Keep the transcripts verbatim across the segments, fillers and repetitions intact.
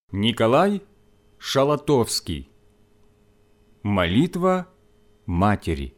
Николай Шалатовский. Молитва матери.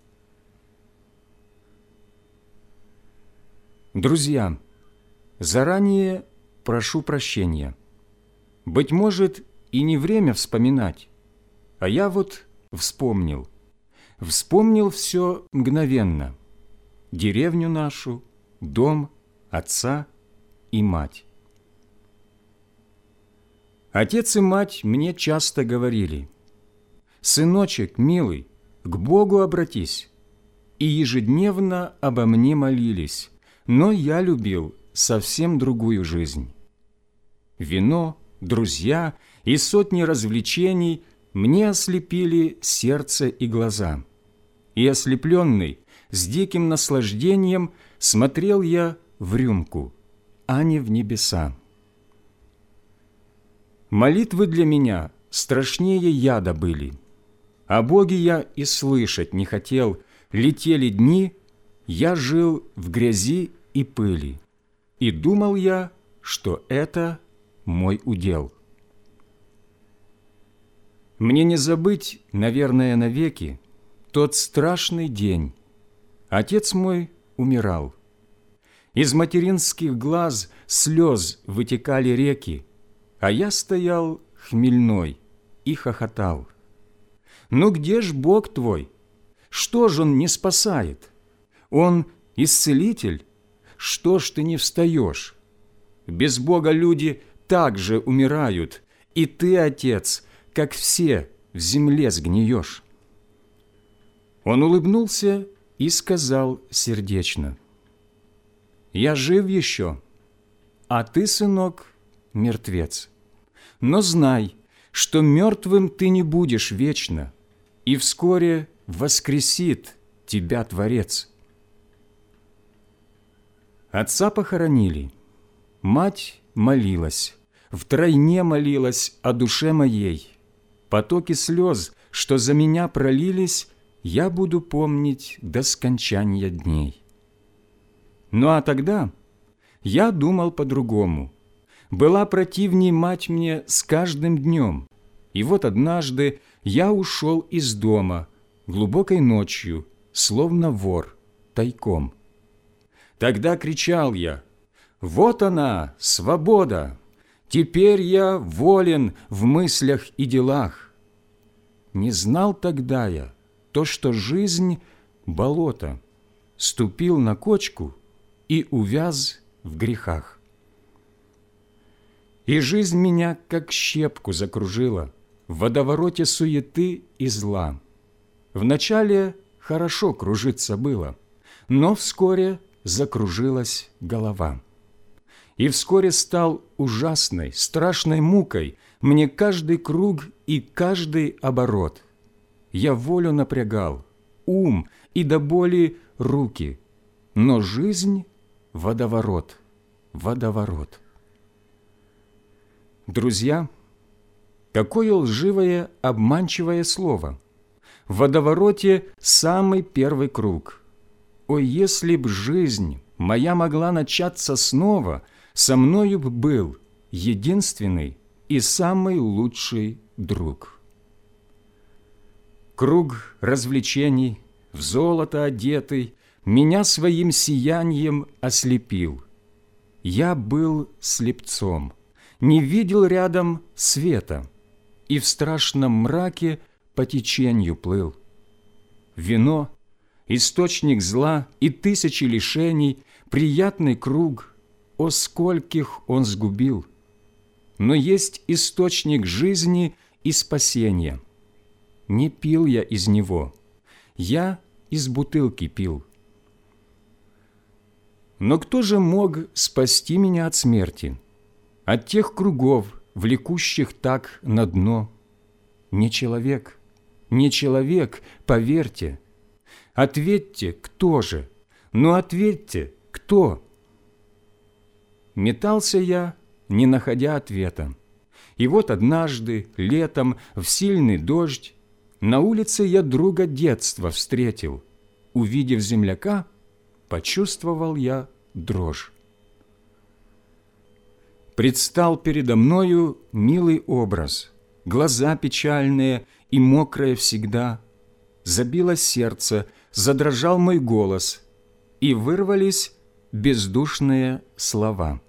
Друзья, заранее прошу прощения. Быть может, и не время вспоминать, а я вот вспомнил. Вспомнил все мгновенно. Деревню нашу, дом, отца и мать. Отец и мать мне часто говорили: «Сыночек, милый, к Богу обратись», и ежедневно обо мне молились, но я любил совсем другую жизнь. Вино, друзья и сотни развлечений мне ослепили сердце и глаза, и ослепленный, с диким наслаждением смотрел я в рюмку, а не в небеса. Молитвы для меня страшнее яда были. О Боге я и слышать не хотел. Летели дни, я жил в грязи и пыли, и думал я, что это мой удел. Мне не забыть, наверное, навеки, тот страшный день. Отец мой умирал. Из материнских глаз слез вытекали реки, а я стоял хмельной и хохотал. «Ну где ж Бог твой? Что ж Он не спасает? Он исцелитель? Что ж ты не встаешь? Без Бога люди так же умирают, и ты, Отец, как все, в земле сгниешь». Он улыбнулся и сказал сердечно: «Я жив еще, а ты, сынок, мертвец. Но знай, что мертвым ты не будешь вечно, и вскоре воскресит тебя Творец». Отца похоронили. Мать молилась, втройне молилась о душе моей. Потоки слез, что за меня пролились, я буду помнить до скончания дней. Ну а тогда я думал по-другому. Была противней мать мне с каждым днем, и вот однажды я ушел из дома глубокой ночью, словно вор, тайком. Тогда кричал я: «Вот она, свобода! Теперь я волен в мыслях и делах». Не знал тогда я то, что жизнь — болото, ступил на кочку и увяз в грехах. И жизнь меня, как щепку, закружила в водовороте суеты и зла. Вначале хорошо кружиться было, но вскоре закружилась голова. И вскоре стал ужасной, страшной мукой мне каждый круг и каждый оборот. Я волю напрягал, ум и до боли руки, но жизнь — водоворот, водоворот. Друзья, какое лживое, обманчивое слово! В водовороте самый первый круг. О, если б жизнь моя могла начаться снова, со мною б был единственный и самый лучший друг. Круг развлечений, в золото одетый, меня своим сиянием ослепил. Я был слепцом, не видел рядом света и в страшном мраке по теченью плыл. Вино, источник зла и тысячи лишений, приятный круг, о, скольких он сгубил! Но есть источник жизни и спасения. Не пил я из него, я из бутылки пил. Но кто же мог спасти меня от смерти, от тех кругов, влекущих так на дно? Не человек, не человек, поверьте. Ответьте, кто же? Ну, ответьте, кто? Метался я, не находя ответа. И вот однажды, летом, в сильный дождь, на улице я друга детства встретил. Увидев земляка, почувствовал я дрожь. предстал передо мною милый образ, глаза печальные и мокрые всегда. Забилось сердце, задрожал мой голос, и вырвались бездушные слова.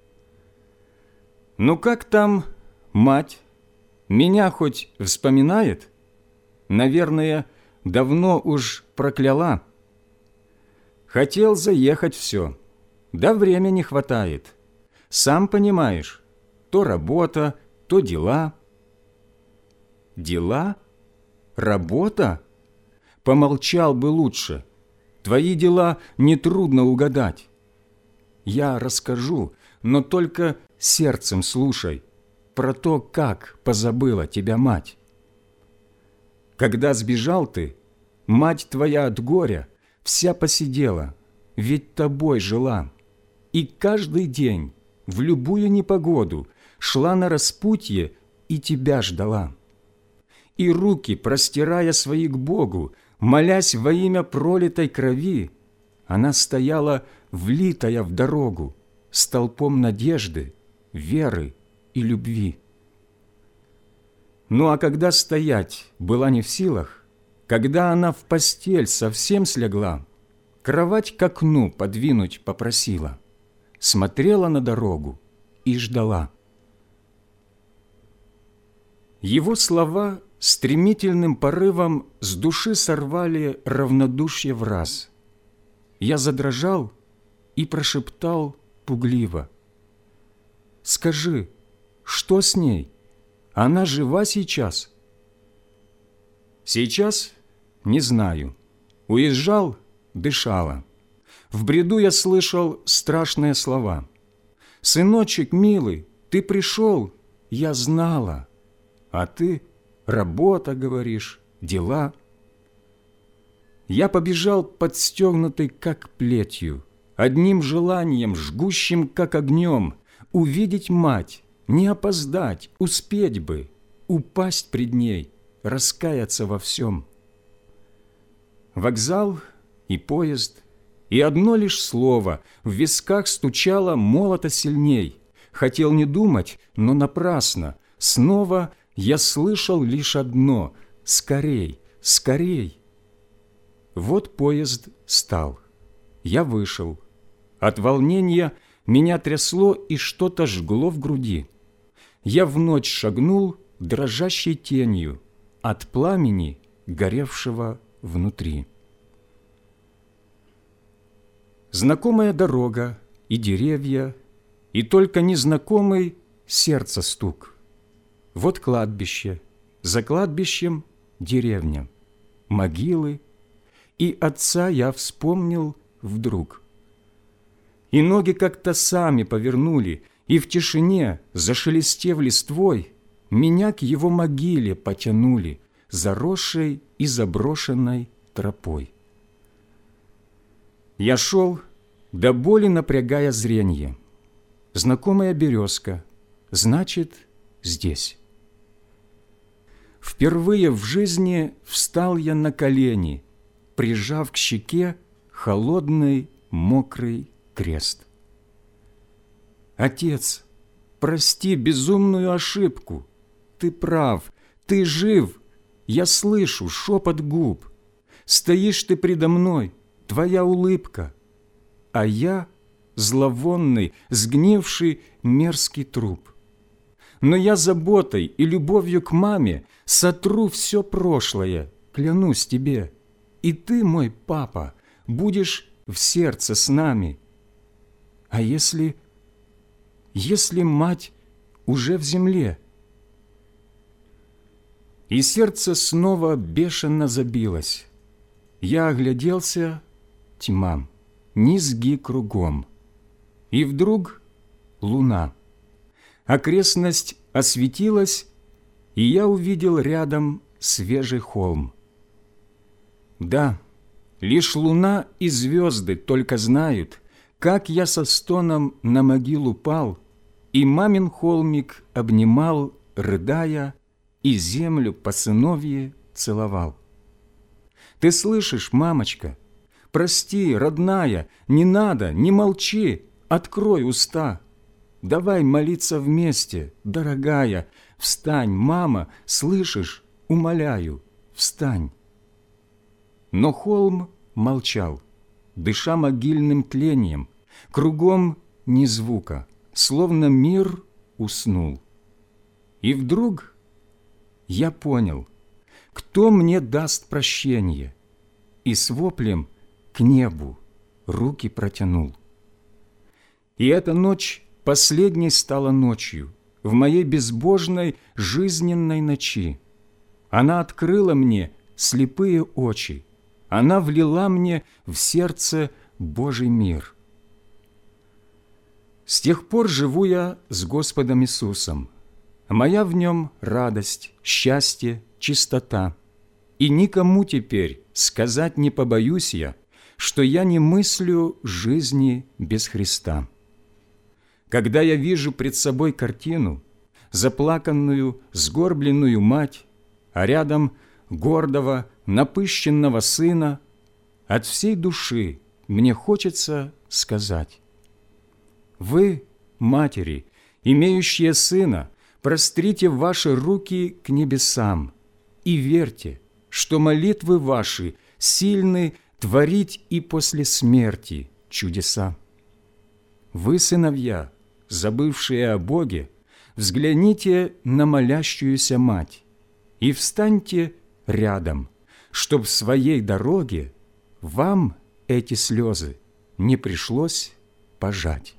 «Ну как там мать? Меня хоть вспоминает? Наверное, давно уж прокляла. Хотел заехать все, да времени хватает. Сам понимаешь, то работа, то дела». «Дела? Работа? Помолчал бы лучше. Твои дела нетрудно угадать. Я расскажу, но только сердцем слушай про то, как позабыла тебя мать. Когда сбежал ты, мать твоя от горя вся посидела, ведь тобой жила, и каждый день в любую непогоду шла на распутье и тебя ждала. И руки, простирая свои к Богу, молясь во имя пролитой крови, она стояла, влитая в дорогу, столпом надежды, веры и любви. Ну а когда стоять была не в силах, когда она в постель совсем слегла, кровать к окну подвинуть попросила, смотрела на дорогу и ждала. Его слова стремительным порывом с души сорвали равнодушие враз. Я задрожал и прошептал пугливо: «Скажи, что с ней? Она жива сейчас?» «Сейчас? Не знаю. Уезжал, дышала. В бреду я слышал страшные слова. Сыночек милый, ты пришел, я знала, а ты... Работа, говоришь, дела». Я побежал подстегнутый, как плетью, одним желанием, жгущим, как огнем, увидеть мать, не опоздать, успеть бы, упасть пред ней, раскаяться во всем. Вокзал и поезд, и одно лишь слово в висках стучало молото сильней. Хотел не думать, но напрасно, снова я слышал лишь одно: «Скорей, скорей!» Вот поезд стал. Я вышел. От волнения меня трясло и что-то жгло в груди. Я в ночь шагнул дрожащей тенью от пламени, горевшего внутри. Знакомая дорога и деревья, и только незнакомый сердце стук. Вот кладбище, за кладбищем деревня, могилы, и отца я вспомнил вдруг. И ноги как-то сами повернули, и в тишине, зашелестев листвой, меня к его могиле потянули, заросшей и заброшенной тропой. Я шел, до боли напрягая зренье. Знакомая березка, значит, здесь. Впервые в жизни встал я на колени, прижав к щеке холодный мокрый крест. «Отец, прости безумную ошибку. Ты прав, ты жив, я слышу шепот губ. Стоишь ты предо мной, твоя улыбка, а я зловонный, сгнивший мерзкий труп. Но я заботой и любовью к маме сотру все прошлое, клянусь тебе, и ты, мой папа, будешь в сердце с нами. А если, если мать уже в земле?» И сердце снова бешено забилось. Я огляделся, тьма, низги кругом. И вдруг луна. Окрестность осветилась, и я увидел рядом свежий холм. Да, лишь луна и звезды только знают, как я со стоном на могилу пал, и мамин холмик обнимал, рыдая, и землю по сыновье целовал. Ты слышишь, мамочка? Прости, родная, не надо, не молчи, открой уста. давай молиться вместе, дорогая, встань, мама, слышишь, умоляю, встань». Но холм молчал, дыша могильным тлением, кругом ни звука, словно мир уснул. И вдруг я понял, кто мне даст прощение, и с воплем к небу руки протянул. И эта ночь последней стала ночью в моей безбожной жизненной ночи. Она открыла мне слепые очи, она влила мне в сердце Божий мир. С тех пор живу я с Господом Иисусом. Моя в Нем радость, счастье, чистота. И никому теперь сказать не побоюсь я, что я не мыслю жизни без Христа. Когда я вижу пред собой картину, заплаканную, сгорбленную мать, а рядом гордого, напыщенного сына, от всей души мне хочется сказать: вы, матери, имеющие сына, прострите ваши руки к небесам и верьте, что молитвы ваши сильны творить и после смерти чудеса. Вы, сыновья, забывшие о Боге, взгляните на молящуюся мать и встаньте рядом, чтоб в своей дороге вам эти слезы не пришлось пожать.